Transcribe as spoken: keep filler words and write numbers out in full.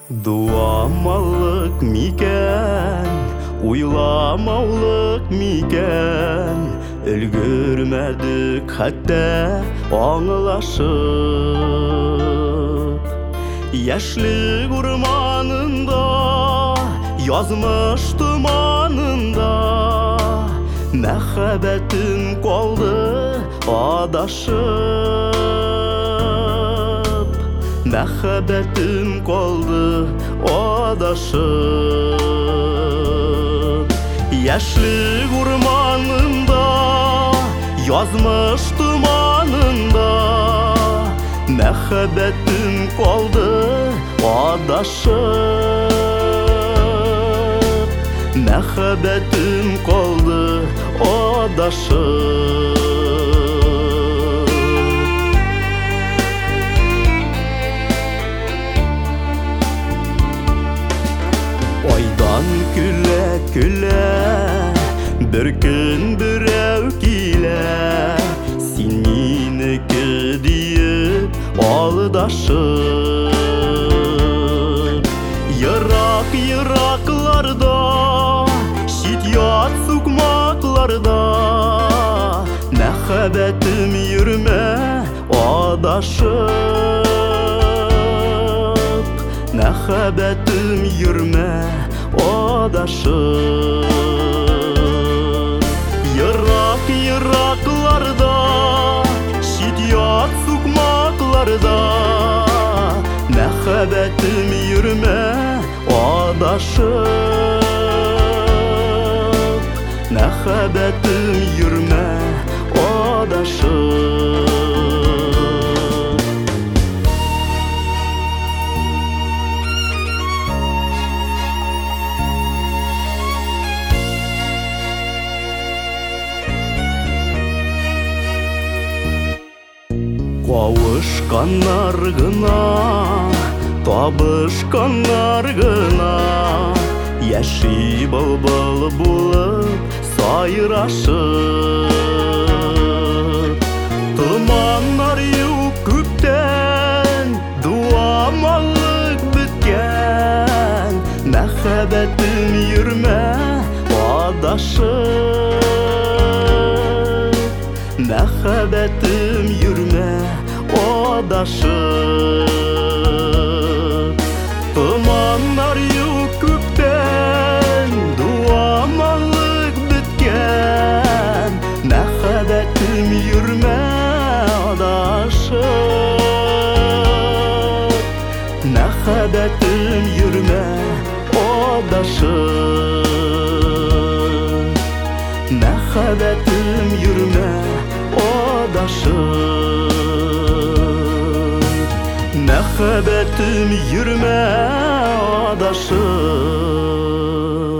Дуамалык микен, уйламаулык микен, үлгүрмәдик хәтта аңлашып. Яшьлек урманында, язмыш туманында, мәхәббәтем калды адашып. Мәхәббәтем калды адашып. Яшьлек урманында, язмыш туманында, мәхәббәтем калды адашып. Мәхәббәтем калды адашып. Айдан көлә-көлә, бер көн берәү килә, син минеке диеп алдашып. Ерак-еракларда, чит-ят сукмакларда, мәхәббәтем йөрмә адашып. Мәхәббәтем йөрмә адашып. Ерак-еракларда, чит-ят сукмакларда, мәхәббәтем йөрмә адашып. Мәхәббәтем йөрмә адашып. Кавышканнар гына, табышканнар гына, яши былбыл булып сайрашып. Томаннар юк күптән, дуамалык беткән, мәхәббәтем йөрмә адашып. Мәхәббәтем йөрмә адашып. Томаннар юк күптән, дуамалык беткән, мәхәббәтем йөрмә адашып. Мәхәббәтем йөрмә адашып. Мәхәббәтем йөрмә адашып. Мәхәббәтем йөрмә адашып.